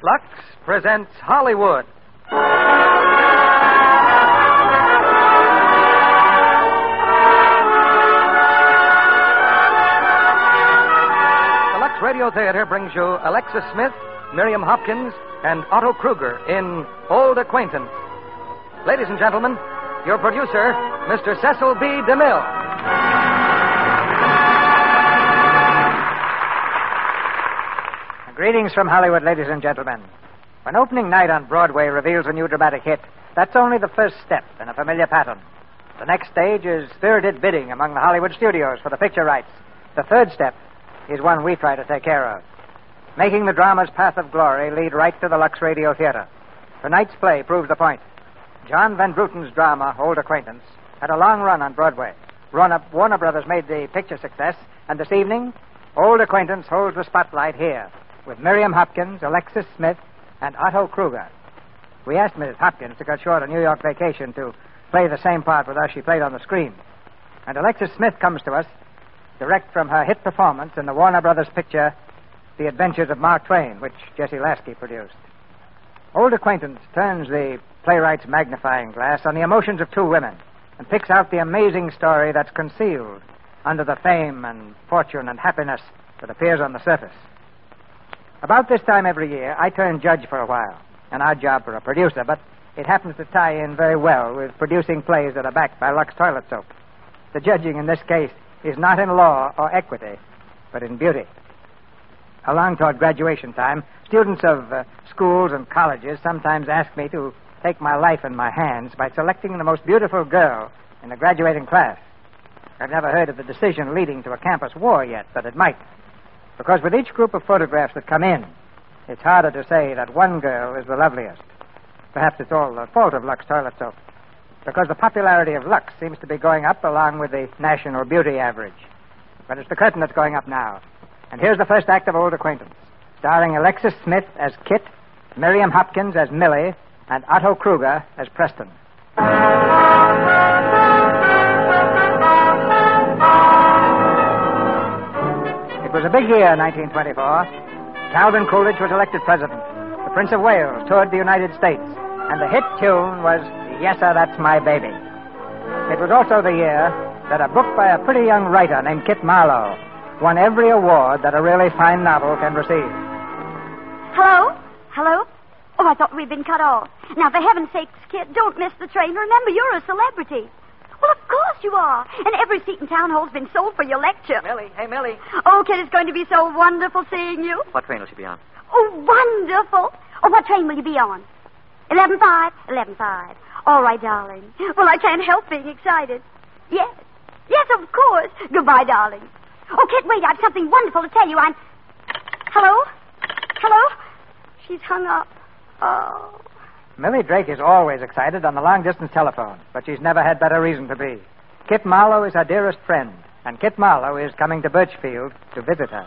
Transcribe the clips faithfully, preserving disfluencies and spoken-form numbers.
Lux presents Hollywood. The Lux Radio Theater brings you Alexis Smith, Miriam Hopkins, and Otto Kruger in Old Acquaintance. Ladies and gentlemen, your producer, Mister Cecil B. DeMille. Greetings from Hollywood, ladies and gentlemen. When opening night on Broadway reveals a new dramatic hit, that's only the first step in a familiar pattern. The next stage is spirited bidding among the Hollywood studios for the picture rights. The third step is one we try to take care of. Making the drama's path of glory lead right to the Lux Radio Theater. Tonight's play proves the point. John Van Bruten's drama, Old Acquaintance, had a long run on Broadway. Warner Brothers made the picture success, and this evening, Old Acquaintance holds the spotlight here, with Miriam Hopkins, Alexis Smith, and Otto Kruger. We asked Missus Hopkins to cut short a New York vacation to play the same part with us she played on the screen. And Alexis Smith comes to us direct from her hit performance in the Warner Brothers picture, The Adventures of Mark Twain, which Jesse Lasky produced. Old Acquaintance turns the playwright's magnifying glass on the emotions of two women and picks out the amazing story that's concealed under the fame and fortune and happiness that appears on the surface. About this time every year, I turn judge for a while, an odd job for a producer, but it happens to tie in very well with producing plays that are backed by Lux Toilet Soap. The judging in this case is not in law or equity, but in beauty. Along toward graduation time, students of uh, schools and colleges sometimes ask me to take my life in my hands by selecting the most beautiful girl in the graduating class. I've never heard of the decision leading to a campus war yet, but it might. Because with each group of photographs that come in, it's harder to say that one girl is the loveliest. Perhaps it's all the fault of Lux Toilet Soap. Because the popularity of Lux seems to be going up along with the national beauty average. But it's the curtain that's going up now. And here's the first act of Old Acquaintance, starring Alexis Smith as Kit, Miriam Hopkins as Millie, and Otto Kruger as Preston. It was a big year, nineteen twenty-four. Calvin Coolidge was elected president. The Prince of Wales toured the United States. And the hit tune was Yes, Sir, That's My Baby. It was also the year that a book by a pretty young writer named Kit Marlowe won every award that a really fine novel can receive. Hello? Hello? Oh, I thought we'd been cut off. Now, for heaven's sakes, Kit, don't miss the train. Remember, you're a celebrity. Well, of course you are. And every seat in town hall's been sold for your lecture. Millie, hey, Millie. Oh, Kit, it's going to be so wonderful seeing you. What train will she be on? Oh, wonderful. Oh, what train will you be on? eleven five? eleven five. All right, darling. Well, I can't help being excited. Yes. Yes, of course. Goodbye, darling. Oh, Kit, wait. I've something wonderful to tell you. I'm... Hello? Hello? She's hung up. Oh. Millie Drake is always excited on the long-distance telephone, but she's never had better reason to be. Kit Marlowe is her dearest friend, and Kit Marlowe is coming to Birchfield to visit her.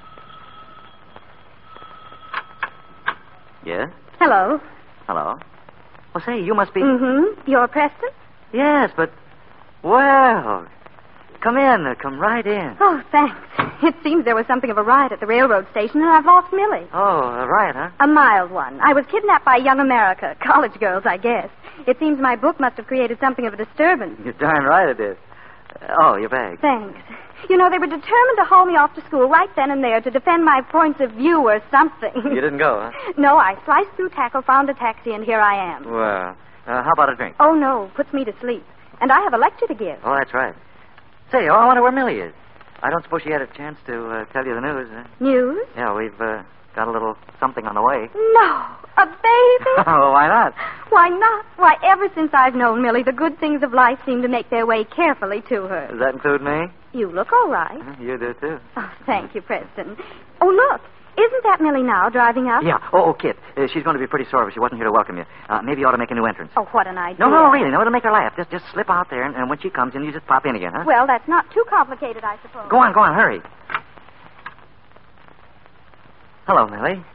Yes? Hello. Hello. Oh, say, you must be... Mm-hmm. You're Preston? Yes, but... Well... Come in. Uh, come right in. Oh, thanks. It seems there was something of a riot at the railroad station, and I've lost Millie. Oh, a riot, huh? A mild one. I was kidnapped by young America. College girls, I guess. It seems my book must have created something of a disturbance. You're darn right it did. Uh, oh, your bag. Thanks. You know, they were determined to haul me off to school right then and there to defend my points of view or something. You didn't go, huh? No, I sliced through tackle, found a taxi, and here I am. Well, uh, how about a drink? Oh, no. Puts me to sleep. And I have a lecture to give. Oh, that's right. Say, oh, I wonder where Millie is. I don't suppose she had a chance to uh, tell you the news. Huh? News? Yeah, we've uh, got a little something on the way. No. A baby? Oh, why not? Why not? Why, ever since I've known Millie, the good things of life seem to make their way carefully to her. Does that include me? You look all right. Uh, you do, too. Oh, thank you, Preston. Oh, look. Isn't that Millie now driving up? Yeah. Oh, oh Kit. Uh, she's going to be pretty sore if she wasn't here to welcome you. Uh, maybe you ought to make a new entrance. Oh, what an idea. No, no, really. No, it'll make her laugh. Just just slip out there, and, and when she comes in, you just pop in again, huh? Well, that's not too complicated, I suppose. Go on, go on. Hurry. Hello, Millie.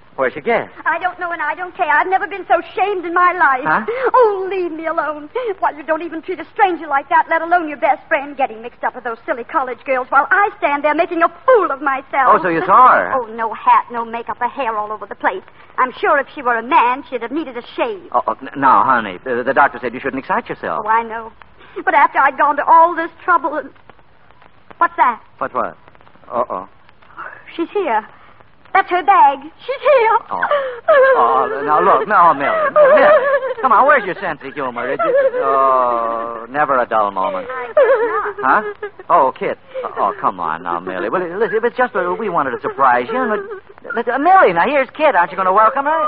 Where'd you guess? I don't know and I don't care. I've never been so shamed in my life. Huh? Oh, leave me alone. Why, you don't even treat a stranger like that, let alone your best friend, getting mixed up with those silly college girls while I stand there making a fool of myself. Oh, so you saw her? Oh, no hat, no makeup, her hair all over the place. I'm sure if she were a man, she'd have needed a shave. Oh, oh n- now, honey, the, the doctor said you shouldn't excite yourself. Oh, I know. But after I'd gone to all this trouble and... What's that? What, what? Uh-oh. She's here. That's her bag. She's here. Oh. Oh, now, look. No, Millie. Millie. Come on, where's your sense of humor? It, it, oh, never a dull moment. Huh? Oh, Kit. Oh, come on now, Millie. Well, listen, if it's just that we wanted to surprise you. But, uh, Millie, now, here's Kit. Aren't you going to welcome her?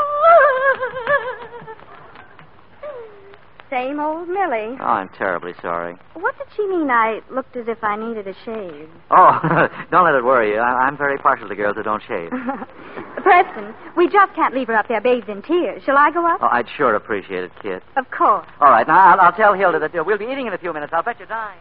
Same old Millie. Oh, I'm terribly sorry. What did she mean I looked as if I needed a shave? Oh, don't let it worry you. I- I'm very partial to girls that don't shave. Preston, we just can't leave her up there bathed in tears. Shall I go up? Oh, I'd sure appreciate it, Kit. Of course. All right, now, I'll, I'll tell Hilda that uh, we'll be eating in a few minutes. I'll bet you dime.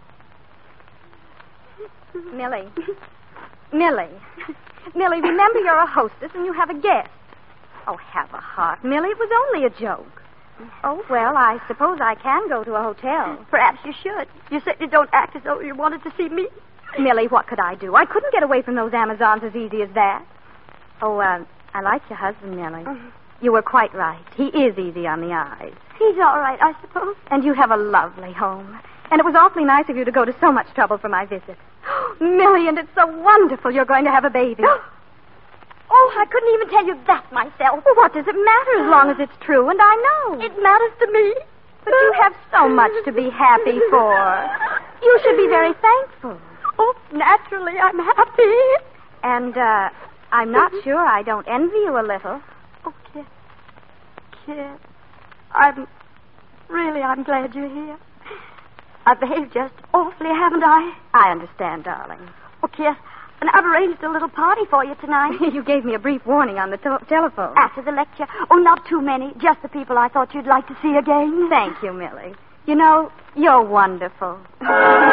Millie. Millie. Millie, remember you're a hostess and you have a guest. Oh, have a heart, Millie. It was only a joke. Oh, well, I suppose I can go to a hotel. Perhaps you should. You certainly don't act as though you wanted to see me. Millie, what could I do? I couldn't get away from those Amazons as easy as that. Oh, uh, I like your husband, Millie. Mm-hmm. You were quite right. He is easy on the eyes. He's all right, I suppose. And you have a lovely home. And it was awfully nice of you to go to so much trouble for my visit. Millie, and it's so wonderful you're going to have a baby. Oh, I couldn't even tell you that myself. Well, what does it matter as long as it's true, and I know. It matters to me. But you have so much to be happy for. You should be very thankful. Oh, naturally, I'm happy. And, uh, I'm not sure I don't envy you a little. Oh, Kit. Kit. I'm... Really, I'm glad you're here. I've behaved just awfully, haven't I? I understand, darling. Oh, Kit. And I've arranged a little party for you tonight. You gave me a brief warning on the to- telephone. After the lecture. Oh, not too many. Just the people I thought you'd like to see again. Thank you, Millie. You know, you're wonderful. Good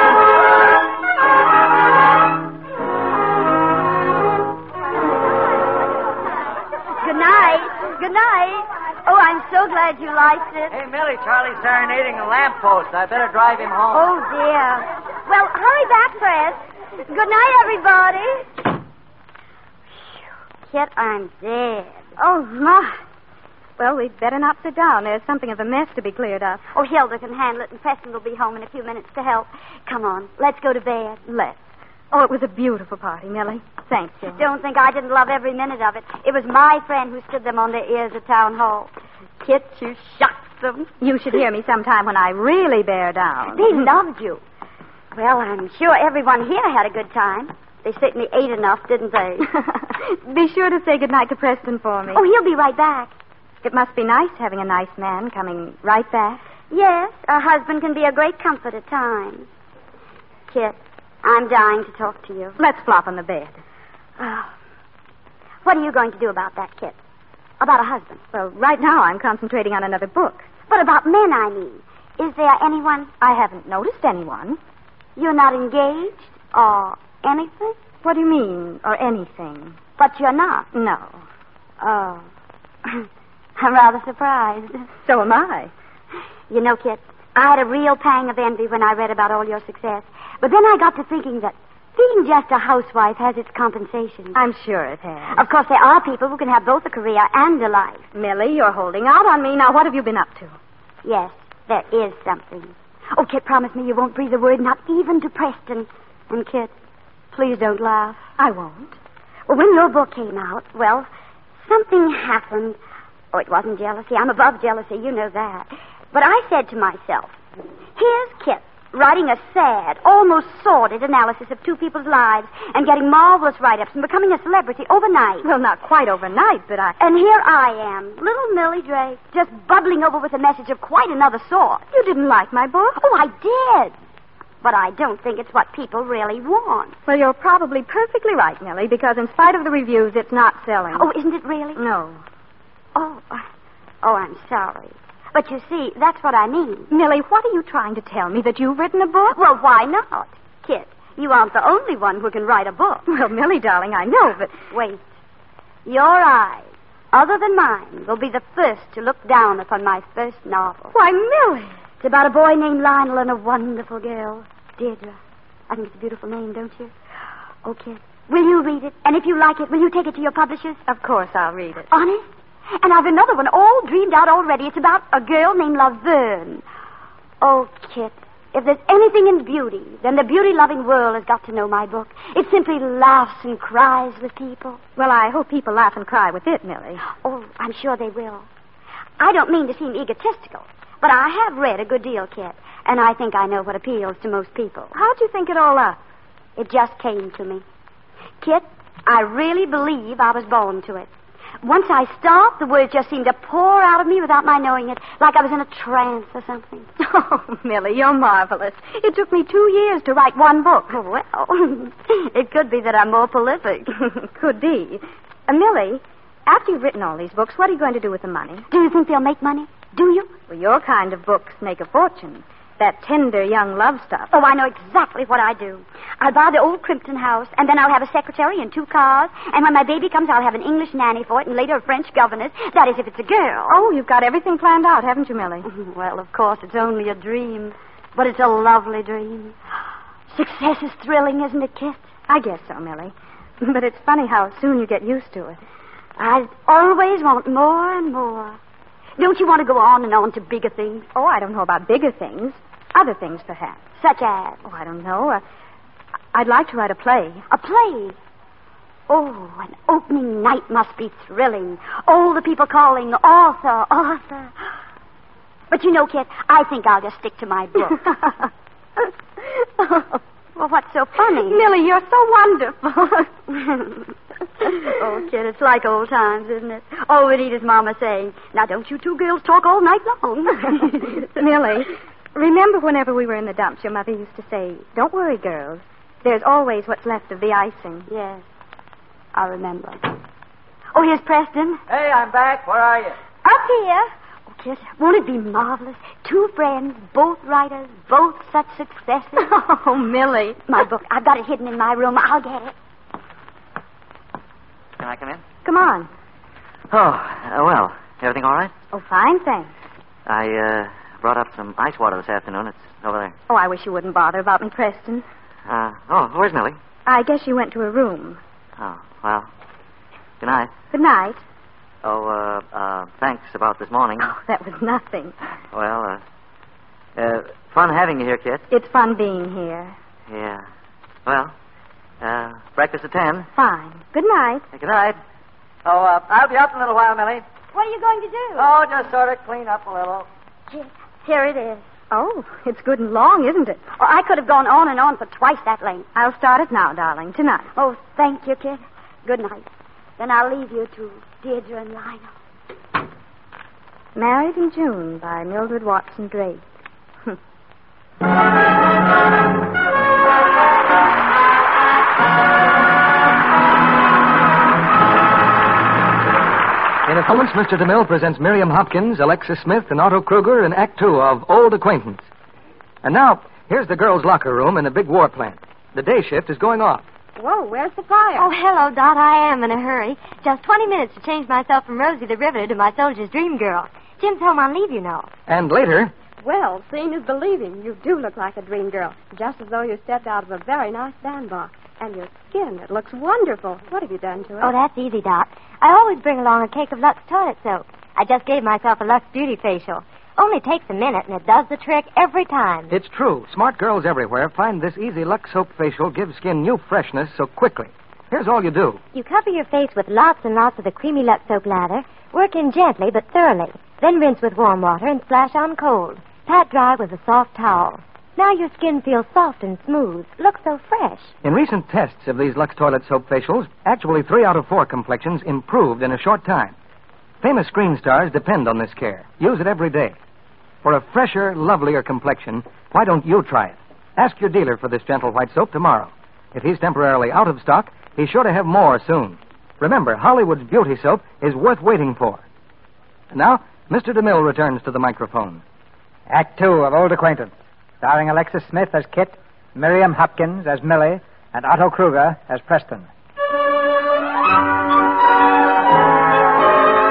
night. Good night. Oh, I'm so glad you liked it. Hey, Millie, Charlie's serenading a lamppost. I better drive him home. Oh, dear. Well, hurry back, Fred. Good night, everybody. Kit, I'm dead. Oh, my. Well, we'd better not sit down. There's something of a mess to be cleared up. Oh, Hilda can handle it, and Preston will be home in a few minutes to help. Come on, let's go to bed. Let's. Oh, it was a beautiful party, Millie. Thank you. Don't think I didn't love every minute of it. It was my friend who stood them on their ears at Town Hall. Kit, you shocked them. You should hear me sometime when I really bear down. They loved you. Well, I'm sure everyone here had a good time. They certainly ate enough, didn't they? Be sure to say goodnight to Preston for me. Oh, he'll be right back. It must be nice having a nice man coming right back. Yes, a husband can be a great comfort at times. Kit, I'm dying to talk to you. Let's flop on the bed. Oh. What are you going to do about that, Kit? About a husband? Well, right now I'm concentrating on another book. But about men, I mean. Is there anyone? I haven't noticed anyone. You're not engaged or anything? What do you mean, or anything? But you're not? No. Oh. I'm rather surprised. So am I. You know, Kit, I had a real pang of envy when I read about all your success. But then I got to thinking that being just a housewife has its compensations. I'm sure it has. Of course, there are people who can have both a career and a life. Millie, you're holding out on me. Now, what have you been up to? Yes, there is something. Oh, Kit, promise me you won't breathe a word, not even to Preston. And, Kit, please don't laugh. I won't. Well, when your book came out, well, something happened. Oh, it wasn't jealousy. I'm above jealousy. You know that. But I said to myself, here's Kit writing a sad, almost sordid analysis of two people's lives and getting marvelous write-ups and becoming a celebrity overnight. Well, not quite overnight, but I... And here I am, little Millie Drake, just bubbling over with a message of quite another sort. You didn't like my book? Oh, I did. But I don't think it's what people really want. Well, you're probably perfectly right, Millie, because in spite of the reviews, it's not selling. Oh, isn't it really? No. Oh, oh, I'm sorry. But you see, that's what I mean. Millie, what are you trying to tell me? That you've written a book? Well, why not? Kit, you aren't the only one who can write a book. Well, Millie, darling, I know, but... Wait. Your eyes. other than mine, will be the first to look down upon my first novel. Why, Millie! It's about a boy named Lionel and a wonderful girl, Deirdre. I think it's a beautiful name, don't you? Oh, Kid, will you read it? And if you like it, will you take it to your publishers? Of course I'll read it. Honest? And I've another one all dreamed out already. It's about a girl named Laverne. Oh, Kit, if there's anything in beauty, then the beauty-loving world has got to know my book. It simply laughs and cries with people. Well, I hope people laugh and cry with it, Millie. Oh, I'm sure they will. I don't mean to seem egotistical, but I have read a good deal, Kit, and I think I know what appeals to most people. How'd you think it all up? It just came to me. Kit, I really believe I was born to it. Once I stopped, the words just seemed to pour out of me without my knowing it, like I was in a trance or something. Oh, Millie, you're marvelous. It took me two years to write one book. Oh, well, it could be that I'm more prolific. Could be. Uh, Millie, after you've written all these books, what are you going to do with the money? Do you think they'll make money? Do you? Well, your kind of books make a fortune. That tender young love stuff. Oh, I know exactly what I do. I'll buy the old Crimpton house, and then I'll have a secretary and two cars, and when my baby comes, I'll have an English nanny for it, and later a French governess. That is, if it's a girl. Oh, you've got everything planned out, haven't you, Millie? Well, of course, it's only a dream, but it's a lovely dream. Success is thrilling, isn't it, Kit? I guess so, Millie. But it's funny how soon you get used to it. I always want more and more. Don't you want to go on and on to bigger things? Oh, I don't know about bigger things. Other things, perhaps. Such as? Oh, I don't know. Uh, I'd like to write a play. A play? Oh, an opening night must be thrilling. All the people calling, author, author. But you know, Kit, I think I'll just stick to my book. Oh. Well, what's so funny? Millie, you're so wonderful. Oh, Kid, it's like old times, isn't it? All we need is Mama saying, now don't you two girls talk all night long. Millie, remember whenever we were in the dumps, your mother used to say, don't worry, girls. There's always what's left of the icing. Yes, I remember. Oh, here's Preston. Hey, I'm back. Where are you? Up here. Oh, Kid, won't it be marvelous? Two friends, both writers, both such successes. Oh, Millie. My book. I've got it hidden in my room. I'll get it. Can I come in? Come on. Oh, uh, well, everything all right? Oh, fine, thanks. I, uh, brought up some ice water this afternoon. It's over there. Oh, I wish you wouldn't bother about me, Preston. Uh, oh, where's Millie? I guess you went to her room. Oh, well, good night. Good night. Oh, uh, uh, thanks about this morning. Oh, that was nothing. Well, uh, uh, fun having you here, Kit. It's fun being here. Yeah. Well, uh, breakfast at ten. Fine. Good night. Good night. Oh, uh, I'll be up in a little while, Millie. What are you going to do? Oh, just sort of clean up a little. Kid, here it is. Oh, it's good and long, isn't it? Oh, I could have gone on and on for twice that length. I'll start it now, darling, tonight. Oh, thank you, Kid. Good night. Then I'll leave you to Deirdre and Lionel. Married in June by Mildred Watson Drake. In a few moments, Mister DeMille presents Miriam Hopkins, Alexis Smith, and Otto Kruger in Act Two of Old Acquaintance. And now, here's the girls' locker room in the big war plant. The day shift is going off. Whoa, where's the fire? Oh, hello, Dot. I am in a hurry. Just twenty minutes to change myself from Rosie the Riveter to my soldier's dream girl. Jim's home on leave, you know. And later, Well, seeing is believing. You do look like a dream girl, just as though you stepped out of a very nice bandbox. And your skin, it looks wonderful. What have you done to it? Oh, that's easy, Dot. I always bring along a cake of Lux toilet soap. I just gave myself a Lux Beauty facial. Only takes a minute, and it does the trick every time. it's true. Smart girls everywhere find this easy Lux Soap facial gives skin new freshness so quickly. Here's all you do. You cover your face with lots and lots of the creamy Lux soap lather. Work in gently but thoroughly. Then rinse with warm water and splash on cold. Pat dry with a soft towel. Now your skin feels soft and smooth. Looks so fresh. In recent tests of these Lux Toilet Soap facials, actually three out of four complexions improved in a short time. Famous screen stars depend on this care. Use it every day. For a fresher, lovelier complexion, why don't you try it? Ask your dealer for this gentle white soap tomorrow. If he's temporarily out of stock, he's sure to have more soon. Remember, Hollywood's beauty soap is worth waiting for. And now, Mister DeMille returns to the microphone. Act Two of Old Acquaintance, starring Alexis Smith as Kit, Miriam Hopkins as Millie, and Otto Kruger as Preston.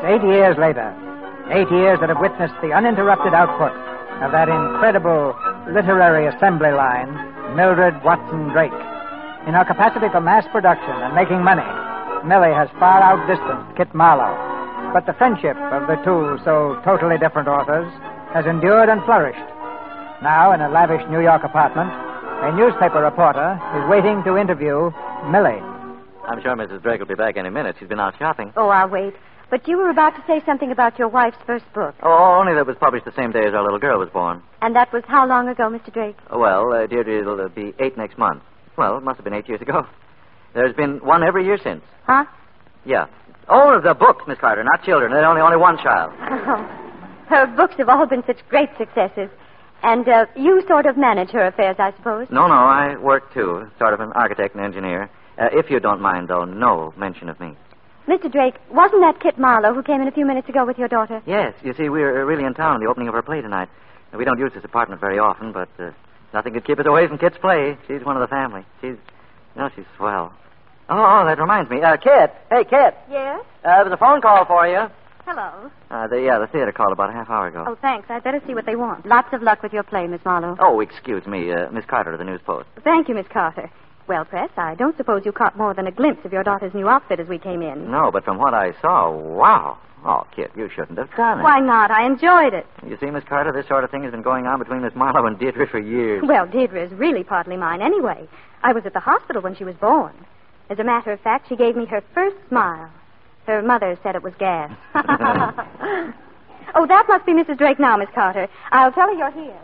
Eight years later. Eight years that have witnessed the uninterrupted output of that incredible literary assembly line, Mildred Watson Drake. In her capacity for mass production and making money, Millie has far outdistanced Kit Marlowe. But the friendship of the two so totally different authors has endured and flourished. Now, in a lavish New York apartment, a newspaper reporter is waiting to interview Millie. I'm sure Missus Drake will be back any minute. She's been out shopping. Oh, I'll wait. But you were about to say something about your wife's first book. Oh, only that it was published the same day as our little girl was born. And that was how long ago, Mister Drake? Well, uh, Deirdre, it'll uh, be eight next month. Well, it must have been eight years ago. There's been one every year since. Huh? Yeah. Oh, the books, Miss Carter, not children. There's only only one child. Oh. Her books have all been such great successes. And uh, you sort of manage her affairs, I suppose? No, no, I work, too. Sort of an architect and engineer. Uh, if you don't mind, though, no mention of me. Mister Drake, wasn't that Kit Marlowe who came in a few minutes ago with your daughter? Yes. You see, we're really in town, the opening of her play tonight. We don't use this apartment very often, but uh, nothing could keep us away from Kit's play. She's one of the family. She's, you know, she's swell. Oh, oh that reminds me. Uh, Kit. Hey, Kit. Yes? Uh, there was a phone call for you. Hello. Uh, the, yeah, the theater called about a half hour ago. Oh, thanks. I'd better see what they want. Lots of luck with your play, Miss Marlowe. Oh, excuse me. Uh, Miss Carter of the News Post. Thank you, Miss Carter. Well, Press, I don't suppose you caught more than a glimpse of your daughter's new outfit as we came in. No, but from what I saw, wow. Oh, Kit, you shouldn't have done it. Why not? I enjoyed it. You see, Miss Carter, this sort of thing has been going on between Miss Marlowe and Deirdre for years. Well, Deirdre is really partly mine anyway. I was at the hospital when she was born. As a matter of fact, she gave me her first smile. Her mother said it was gas. Oh, that must be Missus Drake now, Miss Carter. I'll tell her you're here.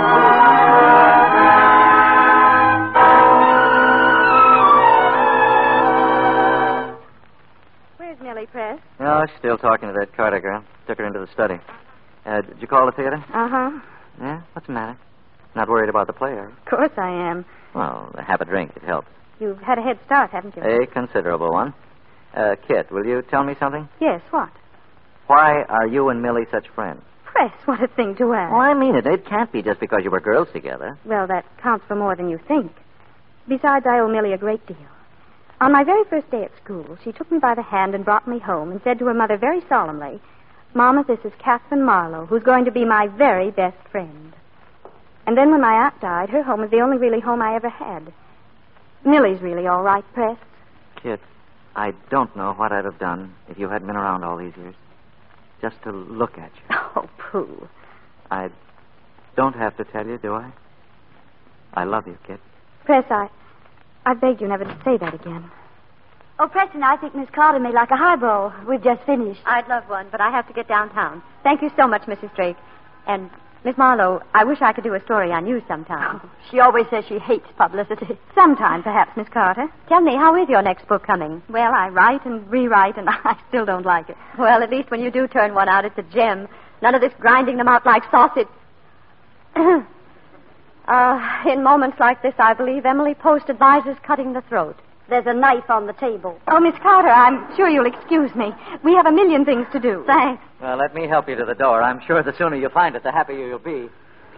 Where's Millie, Press? No, she's still talking to that Carter girl. Took her into the study. Uh, did you call the theater? Uh-huh. Yeah? What's the matter? Not worried about the play, are you? Of course I am. Well, have a drink. It helps. You've had a head start, haven't you? A considerable one. Uh, Kit, will you tell me something? Yes, what? Why are you and Millie such friends? Press, what a thing to ask. Oh, I mean it. It can't be just because you were girls together. Well, that counts for more than you think. Besides, I owe Millie a great deal. On my very first day at school, she took me by the hand and brought me home and said to her mother very solemnly, "Mama, this is Catherine Marlowe, who's going to be my very best friend." And then when my aunt died, her home was the only really home I ever had. Millie's really all right, Press. Kit, I don't know what I'd have done if you hadn't been around all these years. Just to look at you. Oh, pooh. I don't have to tell you, do I? I love you, Kit. Press, I... I beg you never to say that again. Oh, Preston, I think Miss Carter may like a highball. We've just finished. I'd love one, but I have to get downtown. Thank you so much, Missus Drake. And, Miss Marlowe, I wish I could do a story on you sometime. Oh, she always says she hates publicity. Sometime, perhaps, Miss Carter. Tell me, how is your next book coming? Well, I write and rewrite, and I still don't like it. Well, at least when you do turn one out, it's a gem. None of this grinding them out like sausage. uh, in moments like this, I believe Emily Post advises cutting the throat. There's a knife on the table. Oh, Miss Carter, I'm sure you'll excuse me. We have a million things to do. Thanks. Well, let me help you to the door. I'm sure the sooner you find it, the happier you'll be.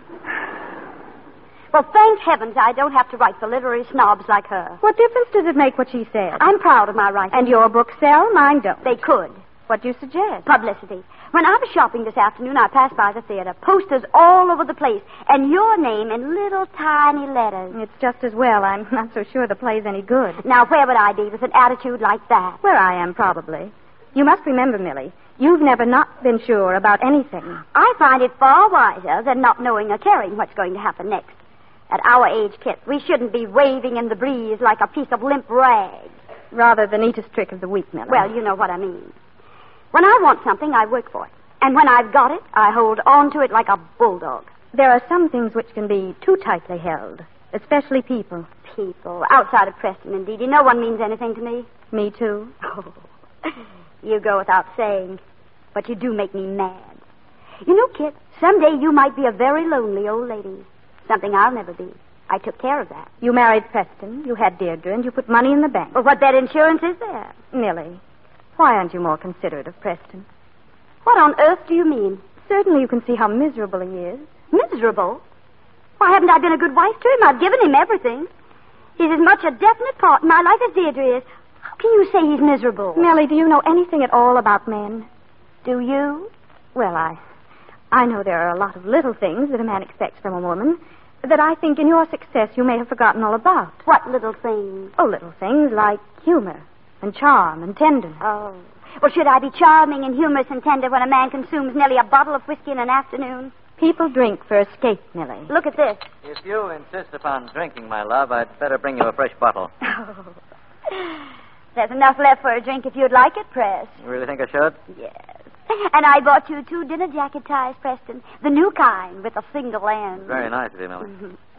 Well, thank heavens I don't have to write for literary snobs like her. What difference does it make what she said? I'm proud of my writing. And your books sell, mine don't. They could. What do you suggest? Publicity. When I was shopping this afternoon, I passed by the theater. Posters all over the place. And your name in little tiny letters. It's just as well. I'm not so sure the play's any good. Now, where would I be with an attitude like that? Where I am, probably. You must remember, Millie, you've never not been sure about anything. I find it far wiser than not knowing or caring what's going to happen next. At our age, Kit, we shouldn't be waving in the breeze like a piece of limp rag. Rather the neatest trick of the week, Millie. Well, you know what I mean. When I want something, I work for it. And when I've got it, I hold on to it like a bulldog. There are some things which can be too tightly held, especially people. People. Outside of Preston and Dee Dee, no one means anything to me. Me, too. Oh, you go without saying, but you do make me mad. You know, Kit, someday you might be a very lonely old lady. Something I'll never be. I took care of that. You married Preston, you had Deirdre, and you put money in the bank. Well, what bad insurance is there? Millie, why aren't you more considerate of Preston? What on earth do you mean? Certainly you can see how miserable he is. Miserable? Why, haven't I been a good wife to him? I've given him everything. He's as much a definite part in my life as Deirdre is. How can you say he's miserable? Millie, do you know anything at all about men? Do you? Well, I, I know there are a lot of little things that a man expects from a woman that I think in your success you may have forgotten all about. What little things? Oh, little things like humor and charm and tenderness. Oh. Well, should I be charming and humorous and tender when a man consumes nearly a bottle of whiskey in an afternoon? People drink for escape, Millie. Look at this. If you insist upon drinking, my love, I'd better bring you a fresh bottle. Oh. There's enough left for a drink if you'd like it, Press. You really think I should? Yes. And I bought you two dinner jacket ties, Preston. The new kind with a single end. Very nice of you, Millie.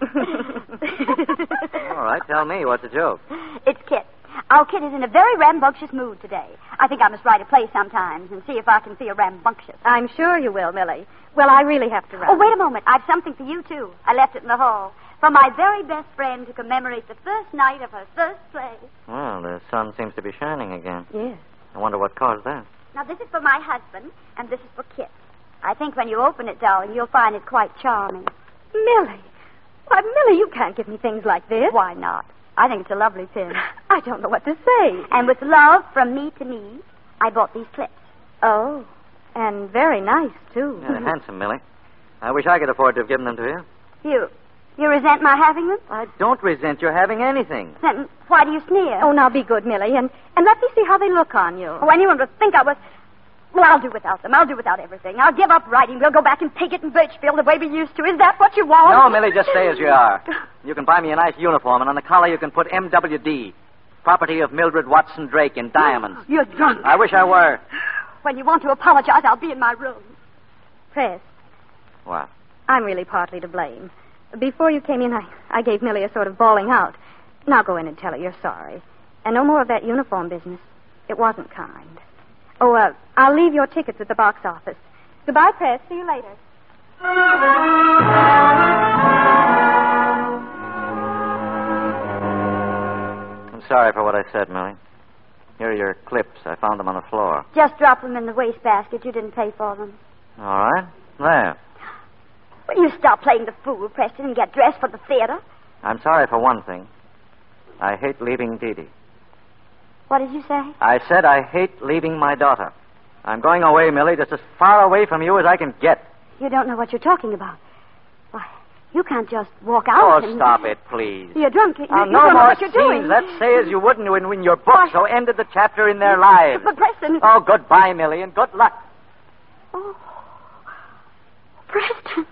All right, tell me, what's the joke? It's Kit. Our Kit is in a very rambunctious mood today. I think I must write a play sometimes and see if I can feel rambunctious. I'm sure you will, Millie. Well, I really have to run. Oh, wait a moment. I've something for you, too. I left it in the hall. For my very best friend to commemorate the first night of her first play. Well, the sun seems to be shining again. Yes. I wonder what caused that. Now, this is for my husband, and this is for Kit. I think when you open it, darling, you'll find it quite charming. Millie. Why, Millie, you can't give me things like this. Why not? I think it's a lovely pin. I don't know what to say. And with love from me to me, I bought these clips. Oh, and very nice, too. Yeah, they're handsome, Millie. I wish I could afford to have given them to you. You, you resent my having them? I don't resent your having anything. Then why do you sneer? Oh, now be good, Millie, and, and let me see how they look on you. Oh, anyone would think I was... Well, I'll do without them. I'll do without everything. I'll give up writing. We'll go back and take it in Birchfield the way we used to. Is that what you want? No, Millie, just stay as you are. You can buy me a nice uniform, and on the collar you can put M W D, property of Mildred Watson Drake in diamonds. You're drunk. I wish I were. When you want to apologize, I'll be in my room. Press, What? I'm really partly to blame. Before you came in, I, I gave Millie a sort of bawling out. Now go in and tell her you're sorry. And no more of that uniform business. It wasn't kind. Oh, uh, I'll leave your tickets at the box office. Goodbye, Press. See you later. I'm sorry for what I said, Millie. Here are your clips. I found them on the floor. Just drop them in the wastebasket. You didn't pay for them. All right. There. Will you stop playing the fool, Preston, and get dressed for the theater? I'm sorry for one thing. I hate leaving Dee Dee. What did you say? I said I hate leaving my daughter. I'm going away, Millie, just as far away from you as I can get. You don't know what you're talking about. Why, you can't just walk Oh, out and... stop it, please. You're drunk. You, Now, you no don't know more what you're doing. scenes. Let's say as you wouldn't when, when your book so ended the chapter in their lives. But, Preston... Oh, goodbye, Millie, and good luck. Oh, Preston.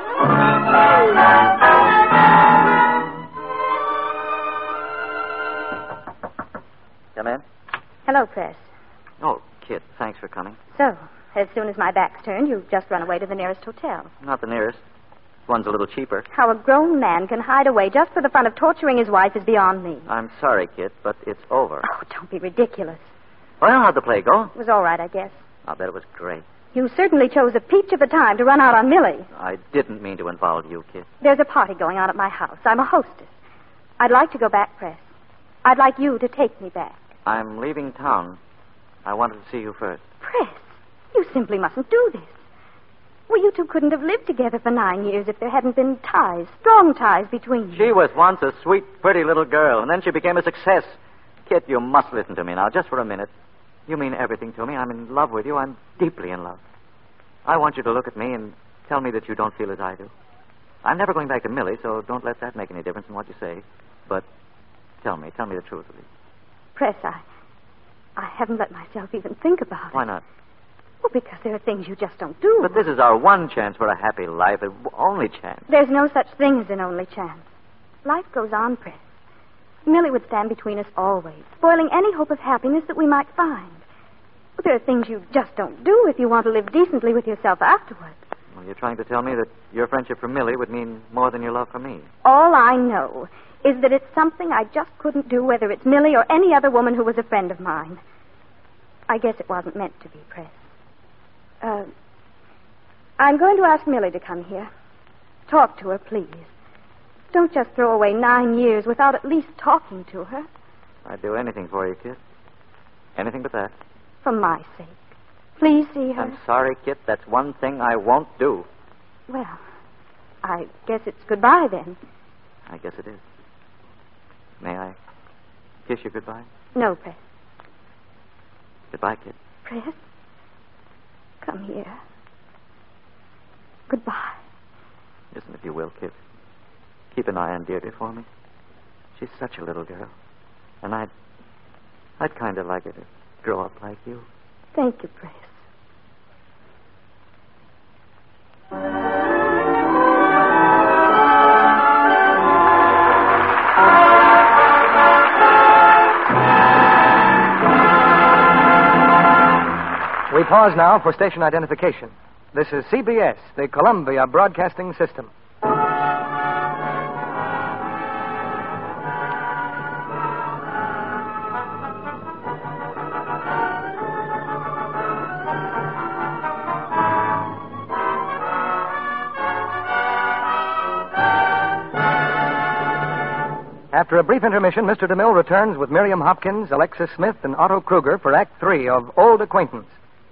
Come in. Hello, Press. Oh, Kit, thanks for coming. So, as soon as my back's turned, you just run away to the nearest hotel. Not the nearest. One's a little cheaper. How a grown man can hide away just for the fun of torturing his wife is beyond me. I'm sorry, Kit, but it's over. Oh, don't be ridiculous. Well, how'd the play go? It was all right, I guess. I'll bet it was great. You certainly chose a peach of a time to run out on Millie. I didn't mean to involve you, Kit. There's a party going on at my house. I'm a hostess. I'd like to go back, Press. I'd like you to take me back. I'm leaving town. I wanted to see you first. Press, you simply mustn't do this. Well, you two couldn't have lived together for nine years if there hadn't been ties, strong ties between you. She was once a sweet, pretty little girl, and then she became a success. Kit, you must listen to me now, just for a minute. You mean everything to me. I'm in love with you. I'm deeply in love. I want you to look at me and tell me that you don't feel as I do. I'm never going back to Millie, so don't let that make any difference in what you say. But tell me, tell me the truth of it. Press, I, I haven't let myself even think about it. Why not? Well, because there are things you just don't do. But this is our one chance for a happy life, an only chance. There's no such thing as an only chance. Life goes on, Press. Millie would stand between us always, spoiling any hope of happiness that we might find. But there are things you just don't do if you want to live decently with yourself afterwards. Well, you're trying to tell me that your friendship for Millie would mean more than your love for me. All I know is that it's something I just couldn't do, whether it's Millie or any other woman who was a friend of mine. I guess it wasn't meant to be, Press. Uh, I'm going to ask Millie to come here. Talk to her, please. Don't just throw away nine years without at least talking to her. I'd do anything for you, Kit. Anything but that. For my sake. Please see her. I'm sorry, Kit. That's one thing I won't do. Well, I guess it's goodbye then. I guess it is. May I kiss you goodbye? No, Press. Goodbye, Kit. Press? Come here. Goodbye. Listen, if you will, Kit. Keep an eye on Deirdre for me. She's such a little girl. And I'd... I'd kind of like her to grow up like you. Thank you, Pris. We pause now for station identification. This is C B S, the Columbia Broadcasting System. After a brief intermission, Mister DeMille returns with Miriam Hopkins, Alexis Smith, and Otto Kruger for Act Three of Old Acquaintance.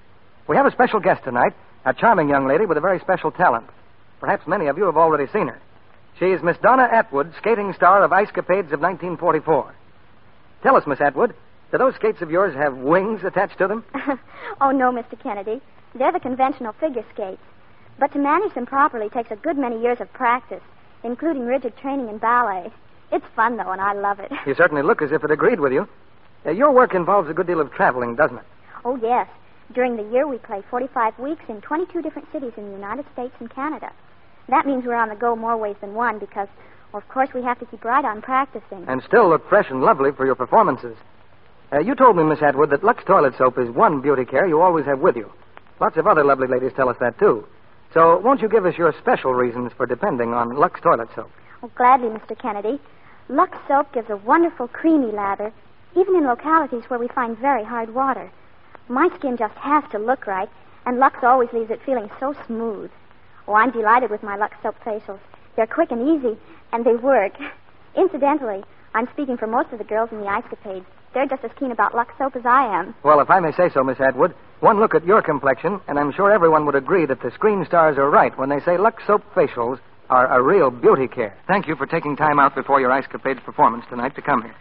We have a special guest tonight, a charming young lady with a very special talent. Perhaps many of you have already seen her. She is Miss Donna Atwood, skating star of Ice Capades of nineteen forty-four. Tell us, Miss Atwood, do those skates of yours have wings attached to them? Oh, no, Mister Kennedy. They're the conventional figure skates. But to manage them properly takes a good many years of practice, including rigid training in ballet. It's fun, though, and I love it. You certainly look as if it agreed with you. Uh, your work involves a good deal of traveling, doesn't it? Oh, yes. During the year, we play forty-five weeks in twenty-two different cities in the United States and Canada. That means we're on the go more ways than one because, well, of course, we have to keep right on practicing. And still look fresh and lovely for your performances. Uh, you told me, Miss Atwood, that Lux Toilet Soap is one beauty care you always have with you. Lots of other lovely ladies tell us that, too. So won't you give us your special reasons for depending on Lux Toilet Soap? Oh, gladly, Mister Kennedy. Lux Soap gives a wonderful creamy lather, even in localities where we find very hard water. My skin just has to look right, and Lux always leaves it feeling so smooth. Oh, I'm delighted with my Lux Soap facials. They're quick and easy, and they work. Incidentally, I'm speaking for most of the girls in the Ice Capades. They're just as keen about Lux Soap as I am. Well, if I may say so, Miss Atwood, one look at your complexion, and I'm sure everyone would agree that the screen stars are right when they say Lux Soap facials are a real beauty care. Thank you for taking time out before your Ice Capades performance tonight to come here.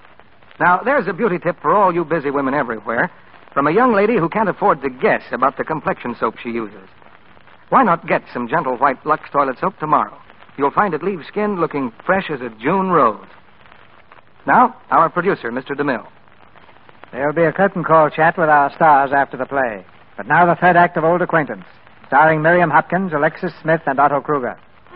Now, there's a beauty tip for all you busy women everywhere from a young lady who can't afford to guess about the complexion soap she uses. Why not get some gentle white Lux Toilet Soap tomorrow? You'll find it leaves skin looking fresh as a June rose. Now, our producer, Mister DeMille. There'll be a curtain call chat with our stars after the play. But now the third act of Old Acquaintance, starring Miriam Hopkins, Alexis Smith, and Otto Kruger.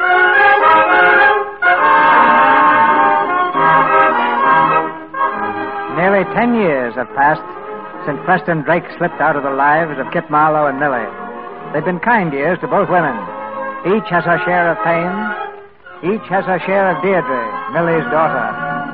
Nearly ten years have passed since Preston Drake slipped out of the lives of Kit Marlowe and Millie. They've been kind years to both women. Each has her share of pain. Each has her share of Deirdre, Millie's daughter.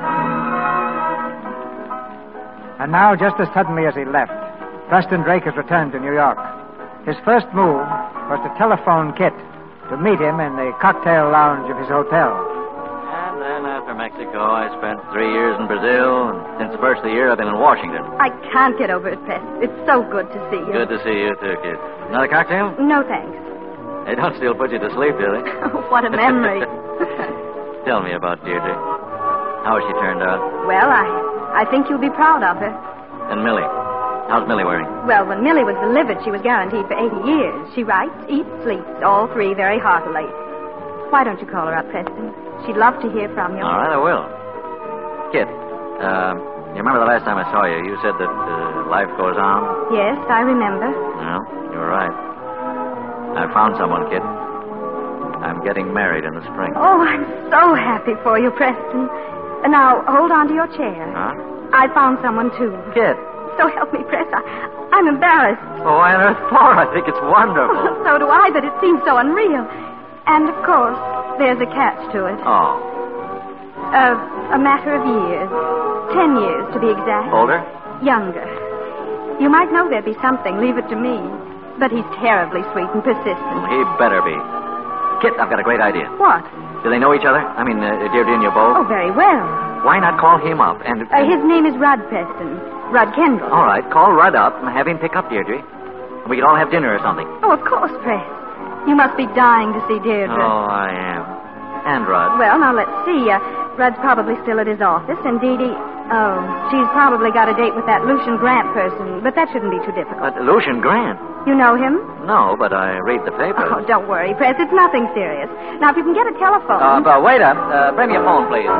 And now, just as suddenly as he left, Preston Drake has returned to New York. His first move was to telephone Kit to meet him in the cocktail lounge of his hotel. And then after Mexico, I spent three years in Brazil, and since the first of the year, I've been in Washington. I can't get over it, Pet. It's so good to see you. Good to see you, too, kid. Another cocktail? No, thanks. They don't still put you to sleep, do they? What a memory. Tell me about Deirdre. How has she turned out? Well, I, I think you'll be proud of her. And Millie? How's Millie wearing? Well, when Millie was delivered, she was guaranteed for eighty years. She writes, eats, sleeps, all three very heartily. Why don't you call her up, Preston? She'd love to hear from you. All right, I will. Kit, uh, you remember the last time I saw you? You said that uh, life goes on? Yes, I remember. Well, you were right. I found someone, Kit. I'm getting married in the spring. Oh, I'm so happy for you, Preston. Now, hold on to your chair. Huh? I found someone, too. Kit. So help me, Press. I, I'm embarrassed. Oh, why on earth for? I think it's wonderful. Well, so do I, but it seems so unreal. And, of course, there's a catch to it. Oh. Uh, a matter of years. Ten years, to be exact. Older? Younger. You might know there'd be something. Leave it to me. But he's terribly sweet and persistent. He better be. Kit, I've got a great idea. What? Do they know each other? I mean, uh, Deirdre and you both? Oh, very well. Why not call him up and... Uh, his name is Rudd Preston. Rudd Kendall. All right, call Rudd up and have him pick up Deirdre. We could all have dinner or something. Oh, of course, Press. You must be dying to see Deirdre. Oh, I am. And Rudd. Well, now, let's see. Uh, Rudd's probably still at his office, and Dee Dee... Oh, she's probably got a date with that Lucian Grant person, but that shouldn't be too difficult. But Lucian Grant? You know him? No, but I read the papers. Oh, don't worry, Press. It's nothing serious. Now, if you can get a telephone... Uh, but wait up. Uh, bring me a phone, please.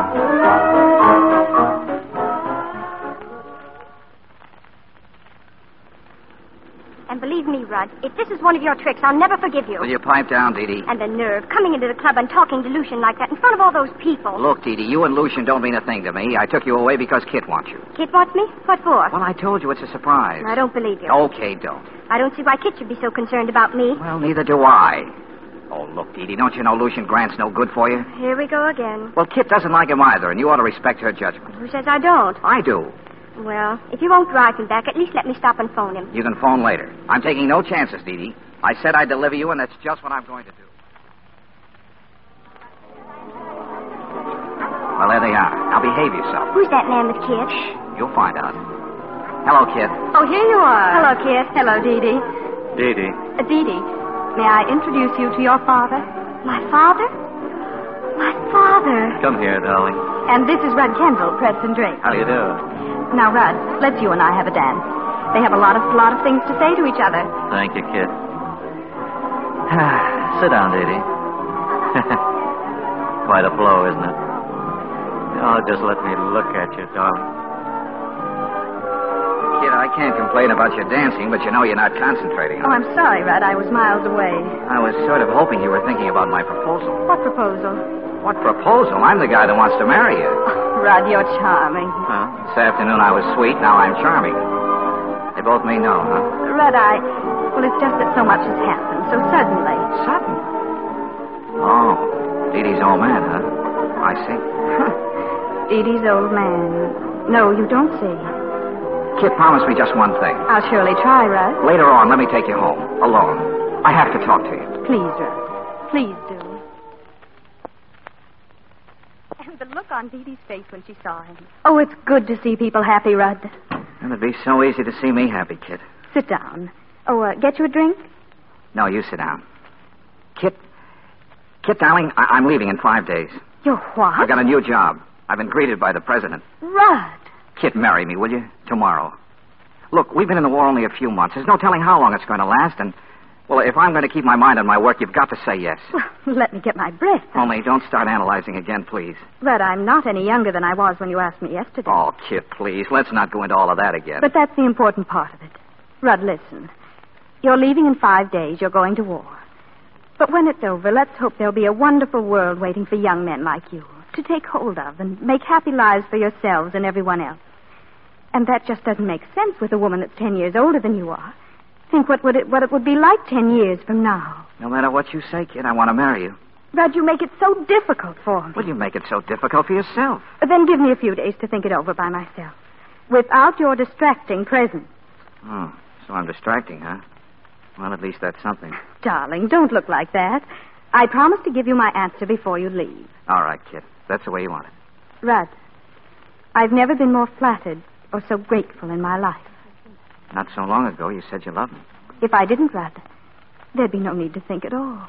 And believe me, Rudd, if this is one of your tricks, I'll never forgive you. Will you pipe down, Dee Dee? And the nerve, coming into the club and talking to Lucian like that in front of all those people. Look, Dee Dee, you and Lucian don't mean a thing to me. I took you away because Kit wants you. Kit wants me? What for? Well, I told you it's a surprise. I don't believe you. Okay, don't. I don't see why Kit should be so concerned about me. Well, neither do I. Oh, look, Dee Dee, don't you know Lucian Grant's no good for you? Here we go again. Well, Kit doesn't like him either, and you ought to respect her judgment. Who says I don't? I do. Well, if you won't drive him back, at least let me stop and phone him. You can phone later. I'm taking no chances, Dee Dee. I said I'd deliver you, and that's just what I'm going to do. Well, there they are. Now behave yourself. Who's that man with Kit? Shh. You'll find out. Hello, Kit. Oh, here you are. Hello, Kit. Hello, Dee Dee. Dee Dee. Uh, Dee Dee, may I introduce you to your father? My father? My father. Come here, darling. And this is Rudd Kendall, Preston Drake. How do you do? Now, Rudd, let's you and I have a dance. They have a lot of lot of things to say to each other. Thank you, kid. Sit down, Dee Dee. Quite a blow, isn't it? Oh, just let me look at you, darling. Kid, I can't complain about your dancing, but you know you're not concentrating Oh, on I'm sorry, Rudd. I was miles away. I was sort of hoping you were thinking about my proposal. What proposal? What proposal? I'm the guy that wants to marry you. Oh, Rudd, you're charming. Well, this afternoon I was sweet, now I'm charming. They both may know, huh? Rudd, I... Well, it's just that so much has happened so suddenly. Sudden? Oh, Dee Dee's old man, huh? I see. Dee Dee's old man. No, you don't see. Kid, promise me just one thing. I'll surely try, Rudd. Later on, let me take you home, alone. I have to talk to you. Please, Rudd. Please do. And the look on Dee Dee's face when she saw him. Oh, it's good to see people happy, Rudd. It'd be so easy to see me happy, Kid. Sit down. Oh, uh, get you a drink? No, you sit down. Kit, Kit, darling, I- I'm leaving in five days. You're what? I've got a new job. I've been greeted by the president. Rudd. Kit, marry me, will you? Tomorrow. Look, we've been in the war only a few months. There's no telling how long it's going to last, and, well, if I'm going to keep my mind on my work, you've got to say yes. Well, let me get my breath. Only don't start analyzing again, please. Rudd, I'm not any younger than I was when you asked me yesterday. Oh, Kit, please, let's not go into all of that again. But that's the important part of it. Rudd, listen. You're leaving in five days. You're going to war. But when it's over, let's hope there'll be a wonderful world waiting for young men like you to take hold of and make happy lives for yourselves and everyone else. And that just doesn't make sense with a woman that's ten years older than you are. Think what would it what it would be like ten years from now. No matter what you say, Kid, I want to marry you. Rudd, you make it so difficult for me. Well, you make it so difficult for yourself. Then give me a few days to think it over by myself. Without your distracting presence. Oh, so I'm distracting, huh? Well, at least that's something. Darling, don't look like that. I promise to give you my answer before you leave. All right, Kid. That's the way you want it. Rudd, I've never been more flattered or so grateful in my life. Not so long ago, you said you loved me. If I didn't, Rudd, there'd be no need to think at all.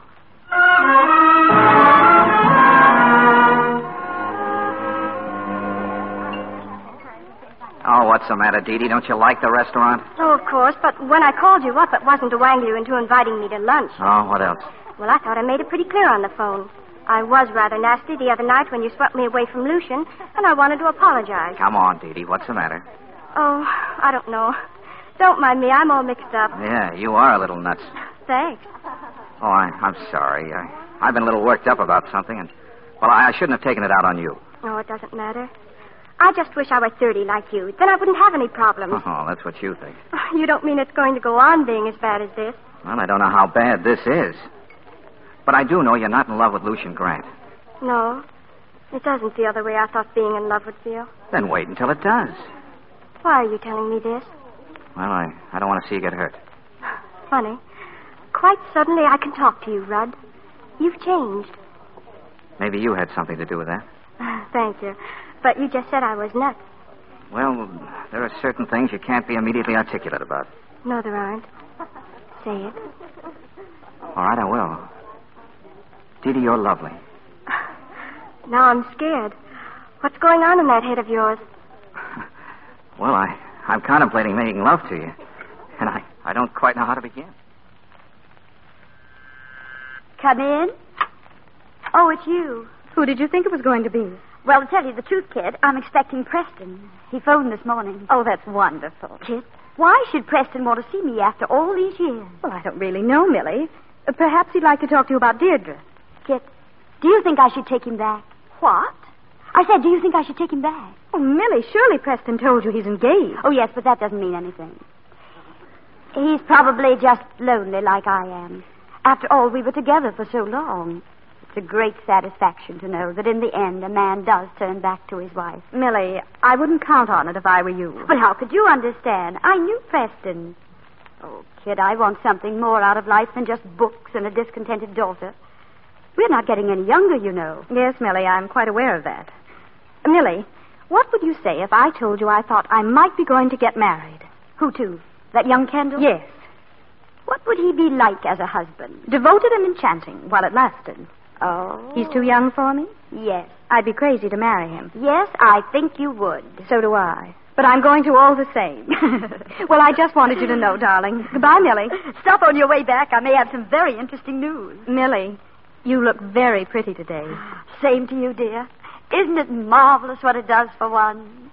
Oh, what's the matter, Dee Dee? Don't you like the restaurant? Oh, of course, but when I called you up, it wasn't to wangle you into inviting me to lunch. Oh, what else? Well, I thought I made it pretty clear on the phone. I was rather nasty the other night when you swept me away from Lucian, and I wanted to apologize. Come on, Dee Dee. What's the matter? Oh, I don't know. Don't mind me. I'm all mixed up. Yeah, you are a little nuts. Thanks. Oh, I, I'm sorry. I, I've been a little worked up about something, and, well, I, I shouldn't have taken it out on you. Oh, it doesn't matter. I just wish I were thirty like you. Then I wouldn't have any problems. Oh, that's what you think. You don't mean it's going to go on being as bad as this? Well, I don't know how bad this is. But I do know you're not in love with Lucian Grant. No. It doesn't feel the way I thought being in love would feel. Then wait until it does. Why are you telling me this? Well, I, I don't want to see you get hurt. Funny. Quite suddenly I can talk to you, Rudd. You've changed. Maybe you had something to do with that. Thank you. But you just said I was nuts. Well, there are certain things you can't be immediately articulate about. No, there aren't. Say it. All right, I will. Dee Dee, you're lovely. Now I'm scared. What's going on in that head of yours? Well, I, I'm contemplating making love to you. And I, I don't quite know how to begin. Come in. Oh, it's you. Who did you think it was going to be? Well, to tell you the truth, Kit, I'm expecting Preston. He phoned this morning. Oh, that's wonderful. Kit, why should Preston want to see me after all these years? Well, I don't really know, Millie. Uh, perhaps he'd like to talk to you about Deirdre. Kit, do you think I should take him back? What? I said, do you think I should take him back? Oh, Millie, surely Preston told you he's engaged. Oh, yes, but that doesn't mean anything. He's probably just lonely like I am. After all, we were together for so long. It's a great satisfaction to know that in the end a man does turn back to his wife. Millie, I wouldn't count on it if I were you. But how could you understand? I knew Preston. Oh, kid, I want something more out of life than just books and a discontented daughter. We're not getting any younger, you know. Yes, Millie, I'm quite aware of that. Millie, what would you say if I told you I thought I might be going to get married? Who to? That young Kendall? Yes. What would he be like as a husband? Devoted and enchanting while it lasted. Oh. He's too young for me? Yes. I'd be crazy to marry him. Yes, I think you would. So do I. But I'm going to all the same. Well, I just wanted you to know, darling. Goodbye, Millie. Stop on your way back. I may have some very interesting news. Millie, you look very pretty today. Same to you, dear. Isn't it marvelous what it does for one?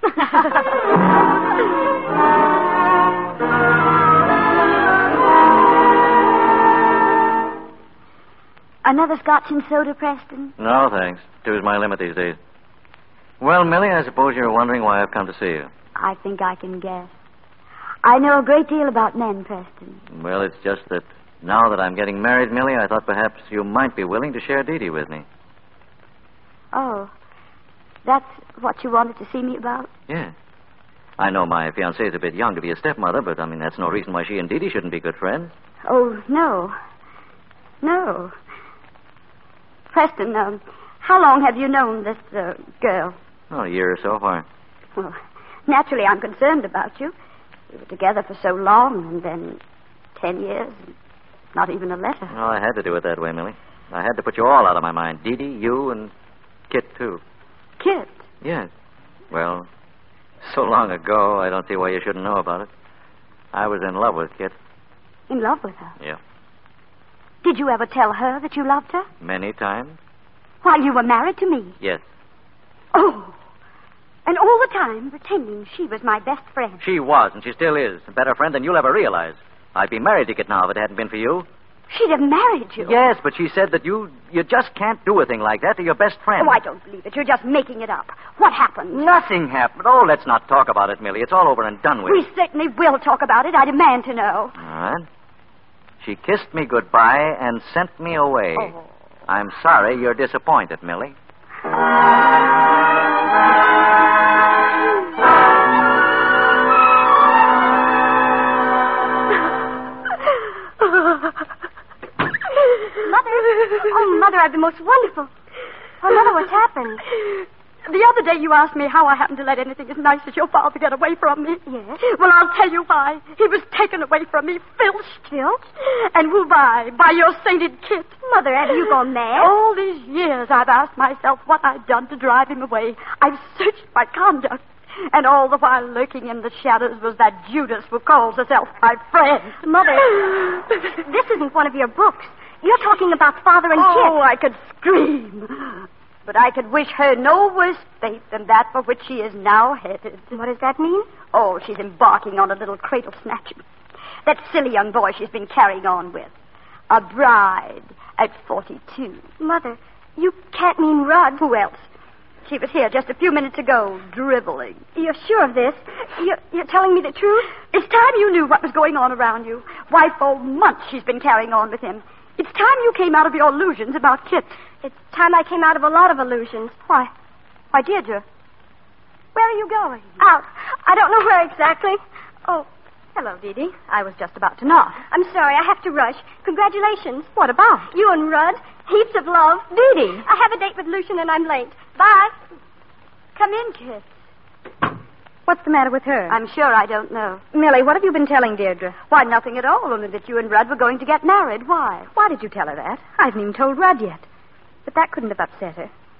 Another scotch and soda, Preston? No, thanks. Two's my limit these days. Well, Millie, I suppose you're wondering why I've come to see you. I think I can guess. I know a great deal about men, Preston. Well, it's just that now that I'm getting married, Millie, I thought perhaps you might be willing to share Dee Dee with me. Oh, that's what you wanted to see me about? Yeah. I know my fiancée's a bit young to be a stepmother, but, I mean, that's no reason why she and Dee Dee shouldn't be good friends. Oh, no. No. Preston, um, how long have you known this uh, girl? Oh, a year or so. Why? Well, naturally, I'm concerned about you. We were together for so long, and then ten years, and not even a letter. Well, I had to do it that way, Millie. I had to put you all out of my mind. Dee Dee, you, and Kit, too. Kit? Yes. Well, so long ago, I don't see why you shouldn't know about it. I was in love with Kit. In love with her? Yeah. Did you ever tell her that you loved her? Many times. While you were married to me? Yes. Oh. And all the time pretending she was my best friend. She was, and she still is. A better friend than you'll ever realize. I'd be married to Kit now if it hadn't been for you. She'd have married you? Yes, but she said that you you just can't do a thing like that to your best friend. Oh, I don't believe it. You're just making it up. What happened? Nothing happened. Oh, let's not talk about it, Millie. It's all over and done with. We certainly will talk about it. I demand to know. All right. She kissed me goodbye and sent me away. Oh. I'm sorry you're disappointed, Millie. Mother. Oh, Mother, I've been most wonderful. Oh, Mother, what's happened? The other day you asked me how I happened to let anything as nice as your father get away from me. Yes? Well, I'll tell you why. He was taken away from me, filched. Filched? And who by? By your sainted Kit. Mother, have you gone mad? All these years I've asked myself what I'd done to drive him away. I've searched my conduct. And all the while lurking in the shadows was that Judas who calls herself my friend. Mother, this isn't one of your books. You're talking about Father and Kit. Oh, I could scream. But I could wish her no worse fate than that for which she is now headed. What does that mean? Oh, she's embarking on a little cradle snatching. That silly young boy she's been carrying on with. A bride at forty-two. Mother, you can't mean Rudd. Who else? She was here just a few minutes ago, dribbling. You're sure of this? You're, you're telling me the truth? It's time you knew what was going on around you. Why, for months she's been carrying on with him. It's time you came out of your illusions about Kit. It's time I came out of a lot of illusions. Why? Why, Deirdre? Where are you going? Out. I don't know where exactly. Oh, hello, Dee Dee. I was just about to knock. I'm sorry. I have to rush. Congratulations. What about? You and Rudd. Heaps of love. Dee Dee. I have a date with Lucian and I'm late. Bye. Come in, Kit. What's the matter with her? I'm sure I don't know. Millie, what have you been telling Deirdre? Why, nothing at all, only that you and Rudd were going to get married. Why? Why did you tell her that? I haven't even told Rudd yet. But that couldn't have upset her.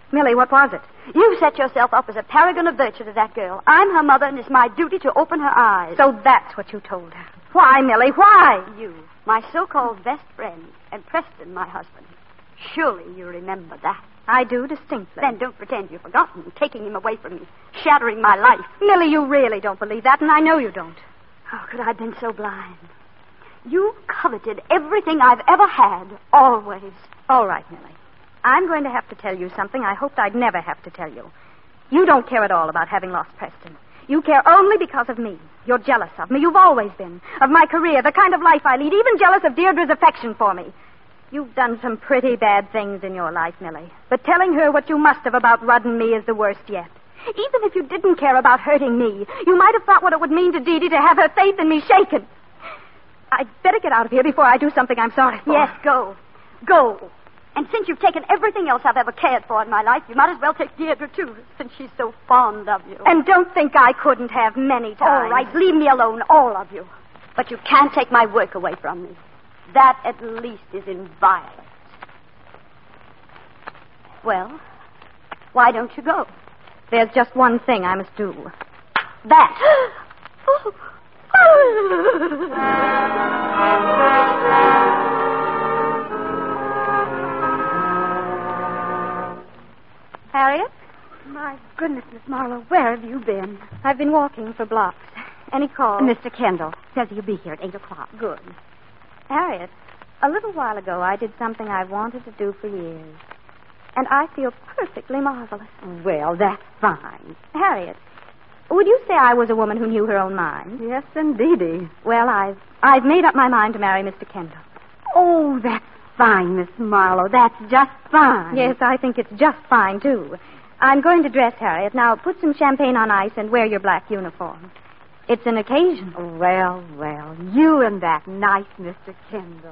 Millie, what was it? You set yourself up as a paragon of virtue to that girl. I'm her mother, and it's my duty to open her eyes. So that's what you told her. Why, Millie, why? You, my so-called best friend, and Preston, my husband. Surely you remember that. I do distinctly. Then don't pretend you've forgotten, taking him away from me, shattering my life. Millie, you really don't believe that, and I know you don't. How could I have been so blind? You coveted everything I've ever had, always. All right, Millie. I'm going to have to tell you something I hoped I'd never have to tell you. You don't care at all about having lost Preston. You care only because of me. You're jealous of me. You've always been. Of my career, the kind of life I lead, even jealous of Deirdre's affection for me. You've done some pretty bad things in your life, Millie. But telling her what you must have about Rudd and me is the worst yet. Even if you didn't care about hurting me, you might have thought what it would mean to Dee Dee to have her faith in me shaken. I'd better get out of here before I do something I'm sorry for. Yes, go. Go. And since you've taken everything else I've ever cared for in my life, you might as well take Deirdre, too, since she's so fond of you. And don't think I couldn't have many times. All right, leave me alone, all of you. But you can't take my work away from me. That, at least, is inviolate. Well, why don't you go? There's just one thing I must do. That. Harriet? My goodness, Miss Marlowe, where have you been? I've been walking for blocks. Any call? Mister Kendall says he'll be here at eight o'clock. Good. Harriet, a little while ago I did something I've wanted to do for years. And I feel perfectly marvelous. Well, that's fine. Harriet, would you say I was a woman who knew her own mind? Yes, indeedy. Well, I've I've made up my mind to marry Mister Kendall. Oh, that's fine, Miss Marlowe. That's just fine. Yes, I think it's just fine, too. I'm going to dress, Harriet. Now, put some champagne on ice and wear your black uniform. It's an occasion. Well, well, you and that nice Mister Kendall.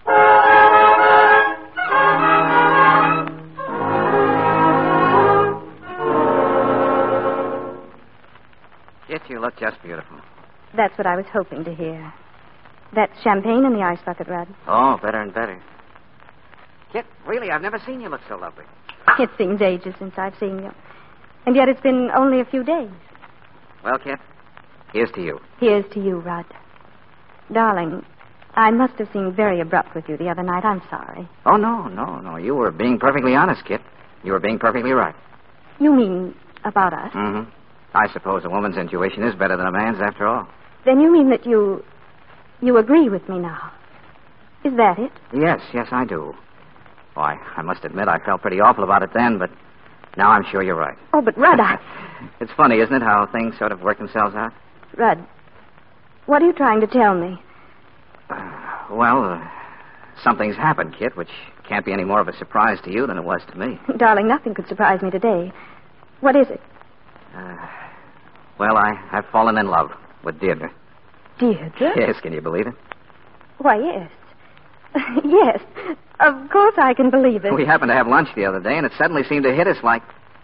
Kit, you look just beautiful. That's what I was hoping to hear. That's champagne in the ice bucket, Rudd. Oh, better and better. Kit, really, I've never seen you look so lovely. It seems ages since I've seen you. And yet it's been only a few days. Well, Kit, here's to you. Here's to you, Rudd. Darling, I must have seemed very abrupt with you the other night. I'm sorry. Oh, no, no, no. You were being perfectly honest, Kit. You were being perfectly right. You mean about us? Mm-hmm. I suppose a woman's intuition is better than a man's after all. Then you mean that you... you agree with me now. Is that it? Yes, yes, I do. Why, I must admit I felt pretty awful about it then, but now I'm sure you're right. Oh, but Rudd, I... It's funny, isn't it, how things sort of work themselves out? Rudd, what are you trying to tell me? Uh, well, uh, something's happened, Kit, which can't be any more of a surprise to you than it was to me. Darling, nothing could surprise me today. What is it? Uh, well, I, I've fallen in love with Deirdre. Deirdre? Yes, can you believe it? Why, yes. Yes, of course I can believe it. We happened to have lunch the other day, and it suddenly seemed to hit us like...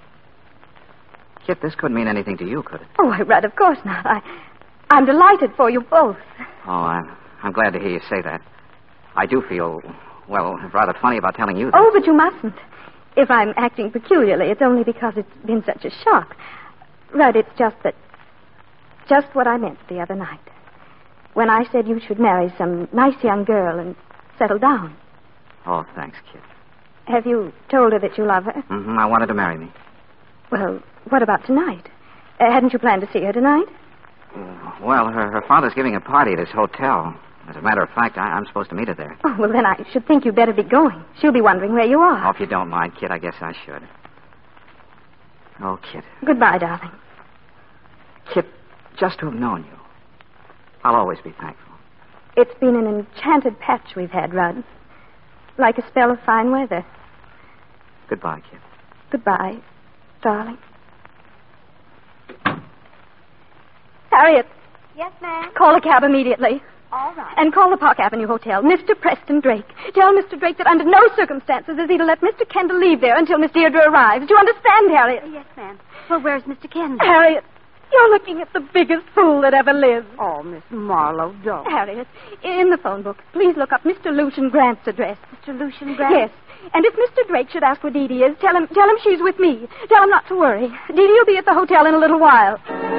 Kit, this couldn't mean anything to you, could it? Oh, I, Rudd, of course not. I, I'm delighted for you both. Oh, I'm, I'm glad to hear you say that. I do feel, well, rather funny about telling you that. Oh, but you mustn't. If I'm acting peculiarly, it's only because it's been such a shock. Rudd, it's just that... just what I meant the other night. When I said you should marry some nice young girl and settle down. Oh, thanks, Kit. Have you told her that you love her? Mm-hmm. I wanted to marry me. Well, what about tonight? Uh, hadn't you planned to see her tonight? Uh, well, her, her father's giving a party at his hotel. As a matter of fact, I, I'm supposed to meet her there. Oh, well, then I should think you'd better be going. She'll be wondering where you are. Oh, if you don't mind, Kit, I guess I should. Oh, Kit. Goodbye, darling. Kit, just to have known you, I'll always be thankful. It's been an enchanted patch we've had, Rudd. Like a spell of fine weather. Goodbye, Kit. Goodbye, darling. Harriet. Yes, ma'am? Call a cab immediately. All right. And call the Park Avenue Hotel. Mister Preston Drake. Tell Mister Drake that under no circumstances is he to let Mister Kendall leave there until Miss Deirdre arrives. Do you understand, Harriet? Yes, ma'am. Well, where's Mister Kendall? Harriet, You're looking at the biggest fool that ever lived. Oh, Miss Marlowe, don't. Harriet, in the phone book, please look up Mister Lucian Grant's address. Mister Lucian Grant? Yes. And if Mister Drake should ask where Dee Dee is, tell him, tell him she's with me. Tell him not to worry. Dee Dee will be at the hotel in a little while.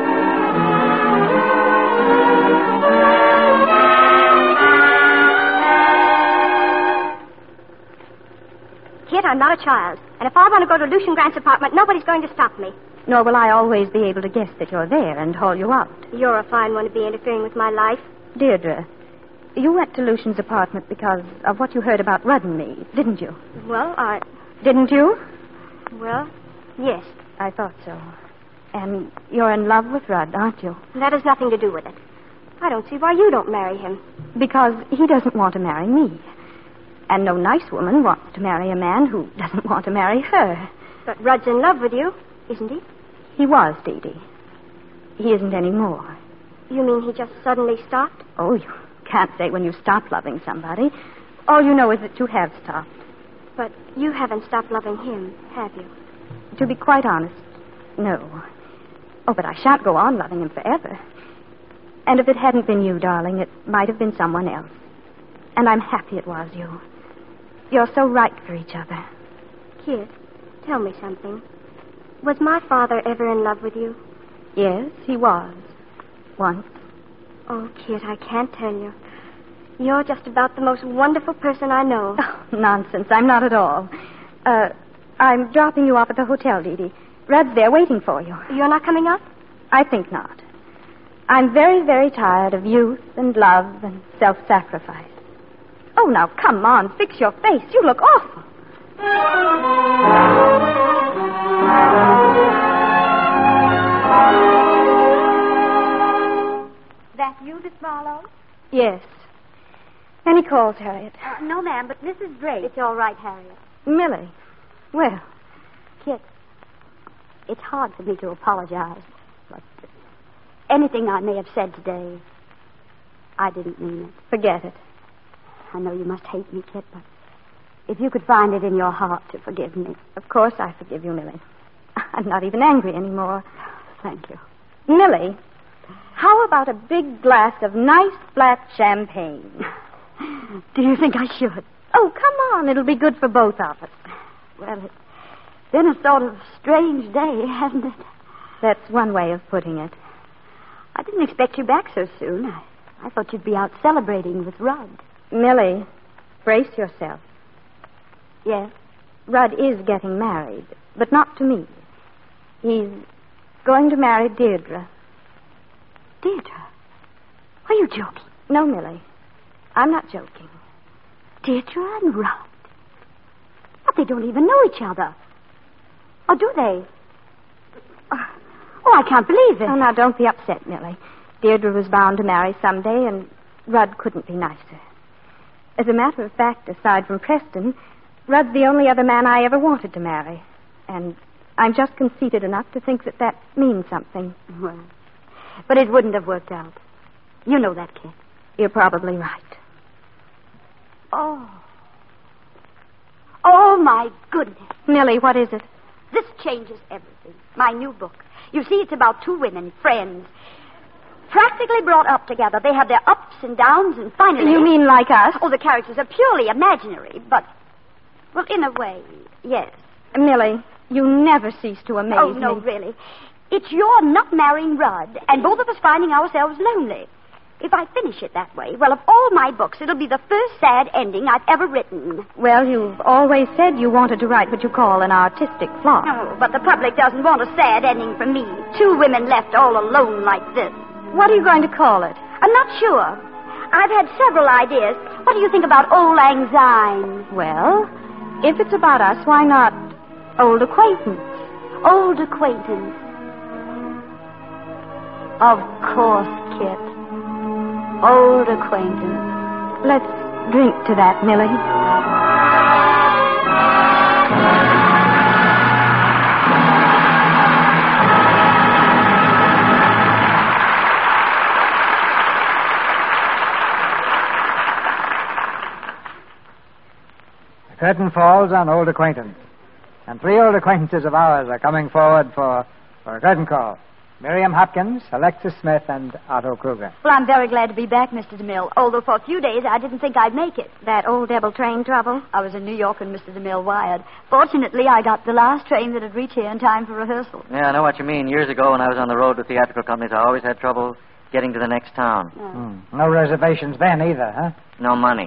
Kit, I'm not a child. And if I want to go to Lucian Grant's apartment, nobody's going to stop me. Nor will I always be able to guess that you're there and haul you out. You're a fine one to be interfering with my life. Deirdre, you went to Lucian's apartment because of what you heard about Rudd and me, didn't you? Well, I... Didn't you? Well, yes. I thought so. And you're in love with Rudd, aren't you? That has nothing to do with it. I don't see why you don't marry him. Because he doesn't want to marry me. And no nice woman wants to marry a man who doesn't want to marry her. But Rudd's in love with you, isn't he? He was, Dee Dee. He isn't anymore. You mean he just suddenly stopped? Oh, you can't say when you stop loving somebody. All you know is that you have stopped. But you haven't stopped loving him, have you? To be quite honest, no. Oh, but I shan't go on loving him forever. And if it hadn't been you, darling, it might have been someone else. And I'm happy it was you. You're so right for each other. Kid, tell me something. Was my father ever in love with you? Yes, he was. Once. Oh, Kid, I can't tell you. You're just about the most wonderful person I know. Oh, nonsense. I'm not at all. Uh, I'm dropping you off at the hotel, Dee Dee. Rudd's there waiting for you. You're not coming up? I think not. I'm very, very tired of youth and love and self-sacrifice. Oh, now, come on. Fix your face. You look awful. That you, Miss Marlowe? Yes. Any calls, Harriet? Uh, no, ma'am, but Missus Drake. It's all right, Harriet. Millie. Well, Kit, it's hard for me to apologize. But anything I may have said today, I didn't mean it. forget it. I know you must hate me, Kit, but if you could find it in your heart to forgive me. Of course I forgive you, Millie. I'm not even angry anymore. Thank you. Millie, how about a big glass of nice black champagne? Do you think I should? Oh, come on. It'll be good for both of us. Well, it's been a sort of strange day, hasn't it? That's one way of putting it. I didn't expect you back so soon. I, I thought you'd be out celebrating with Rudd. Millie, brace yourself. Yes? Rudd is getting married, but not to me. He's going to marry Deirdre. Deirdre? Are you joking? No, Millie. I'm not joking. Deirdre and Rudd? But they don't even know each other. Or do they? Oh, I can't believe it. Oh, now, don't be upset, Millie. Deirdre was bound to marry someday, and Rudd couldn't be nicer. As a matter of fact, aside from Preston, Rudd's the only other man I ever wanted to marry. And I'm just conceited enough to think that that means something. Well, but it wouldn't have worked out. You know that, kid. You're probably right. Oh. Oh, my goodness. Millie, what is it? This changes everything. My new book. You see, it's about two women, friends, practically brought up together. They have their ups and downs, and finally... You mean like us? Oh, the characters are purely imaginary, but... Well, in a way, yes. Millie, you never cease to amaze oh, no, me. really. It's your not marrying Rudd, and both of us finding ourselves lonely. If I finish it that way, well, of all my books, it'll be the first sad ending I've ever written. Well, you've always said you wanted to write what you call an artistic plot. Oh, but the public doesn't want a sad ending from me. Two women left all alone like this. What are you going to call it? I'm not sure. I've had several ideas. What do you think about Old Lang Syne? Well, if it's about us, why not Old Acquaintance? Old Acquaintance. Of course, Kit. Old Acquaintance. Let's drink to that, Millie. The curtain falls on Old Acquaintance. And three old acquaintances of ours are coming forward for, for a curtain call. Miriam Hopkins, Alexis Smith, and Otto Kruger. Well, I'm very glad to be back, Mister DeMille, although for a few days I didn't think I'd make it. That old devil train trouble? I was in New York and Mister DeMille wired. Fortunately, I got the last train that had reached here in time for rehearsal. Yeah, I know what you mean. Years ago, when I was on the road with theatrical companies, I always had trouble getting to the next town. Oh. Hmm. No reservations then either, huh? No money.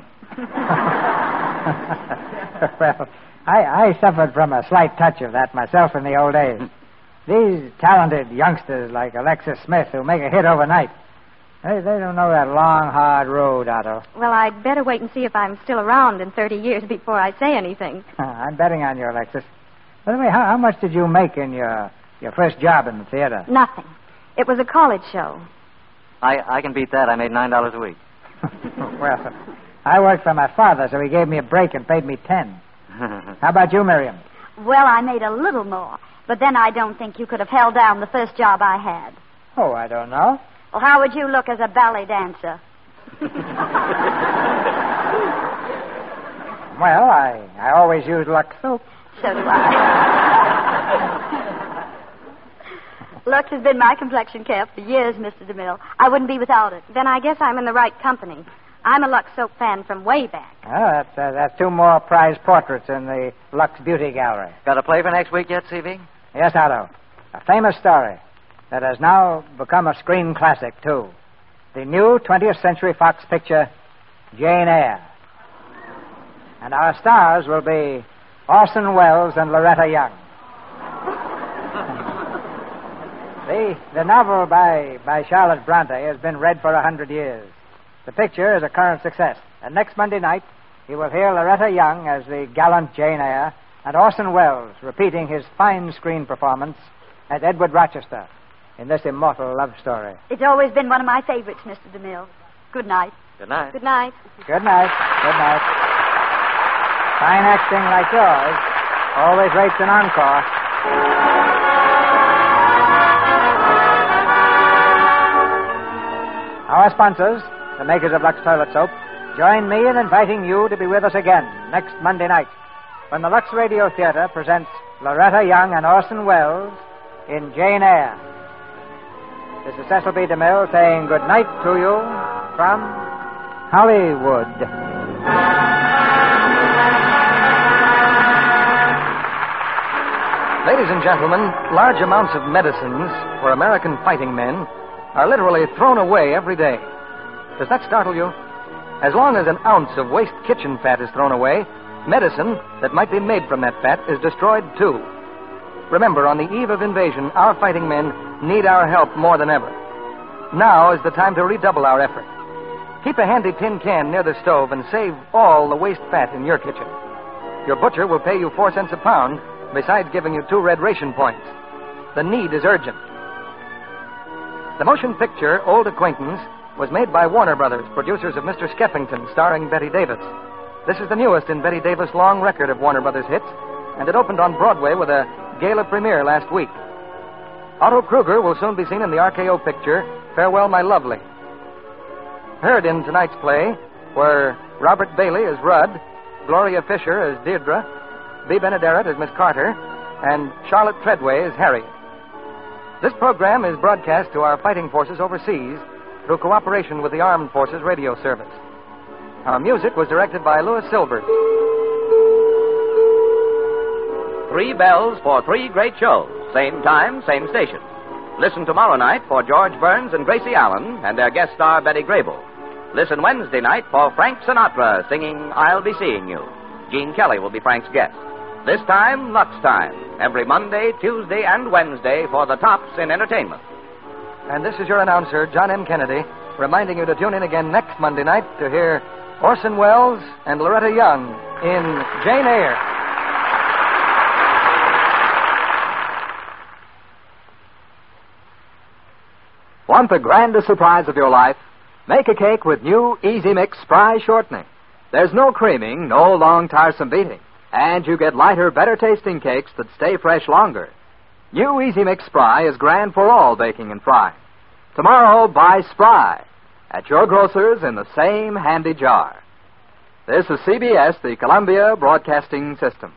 Well, I, I suffered from a slight touch of that myself in the old days. These talented youngsters like Alexis Smith who make a hit overnight, they, they don't know that long, hard road, Otto. Well, I'd better wait and see if I'm still around in thirty years before I say anything. I'm betting on you, Alexis. By the way, how, how much did you make in your, your first job in the theater? Nothing. It was a college show. I, I can beat that. I made nine dollars a week. Well, I worked for my father, so he gave me a break and paid me ten. How about you, Miriam? Well, I made a little more, but then I don't think you could have held down the first job I had. Oh, I don't know. Well, how would you look as a ballet dancer? Well, I, I always use Lux soap. So do I. Lux has been my complexion care for years, Mister DeMille. I wouldn't be without it. Then I guess I'm in the right company. I'm a Lux soap fan from way back. Oh, that's, uh, that's two more prize portraits in the Lux Beauty Gallery. Got a play for next week yet, C V? Yes, Otto. A famous story that has now become a screen classic, too. The new twentieth Century Fox picture, Jane Eyre. And our stars will be Orson Welles and Loretta Young. the, the novel by, by Charlotte Bronte has been read for a hundred years. The picture is a current success. And next Monday night, you will hear Loretta Young as the gallant Jane Eyre and Orson Welles repeating his fine screen performance as Edward Rochester in this immortal love story. It's always been one of my favorites, Mister DeMille. Good night. Good night. Good night. Good night. Good night. Fine acting like yours always rates an encore. Our sponsors, the makers of Lux Toilet Soap, join me in inviting you to be with us again next Monday night when the Lux Radio Theater presents Loretta Young and Orson Welles in Jane Eyre. This is Cecil B. DeMille saying good night to you from Hollywood. Ladies and gentlemen, large amounts of medicines for American fighting men are literally thrown away every day. Does that startle you? As long as an ounce of waste kitchen fat is thrown away, medicine that might be made from that fat is destroyed too. Remember, on the eve of invasion, our fighting men need our help more than ever. Now is the time to redouble our effort. Keep a handy tin can near the stove and save all the waste fat in your kitchen. Your butcher will pay you four cents a pound, besides giving you two red ration points. The need is urgent. The motion picture Old Acquaintance was made by Warner Brothers, producers of Mister Skeffington, starring Betty Davis. This is the newest in Betty Davis' long record of Warner Brothers hits, and it opened on Broadway with a gala premiere last week. Otto Kruger will soon be seen in the R K O picture, Farewell, My Lovely. Heard in tonight's play were Robert Bailey as Rudd, Gloria Fisher as Deirdre, Bea Benaderet as Miss Carter, and Charlotte Treadway as Harriet. This program is broadcast to our fighting forces overseas through cooperation with the Armed Forces Radio Service. Our music was directed by Louis Silvers. Three bells for three great shows. Same time, same station. Listen tomorrow night for George Burns and Gracie Allen and their guest star Betty Grable. Listen Wednesday night for Frank Sinatra singing I'll Be Seeing You. Gene Kelly will be Frank's guest. This time, Lux Time. Every Monday, Tuesday, and Wednesday for the tops in entertainment. And this is your announcer, John M. Kennedy, reminding you to tune in again next Monday night to hear Orson Welles and Loretta Young in Jane Eyre. Want the grandest surprise of your life? Make a cake with new Easy Mix Spry Shortening. There's no creaming, no long, tiresome beating. And you get lighter, better-tasting cakes that stay fresh longer. New Easy Mix Spry is grand for all baking and frying. Tomorrow, buy Spry at your grocer's in the same handy jar. This is C B S, the Columbia Broadcasting System.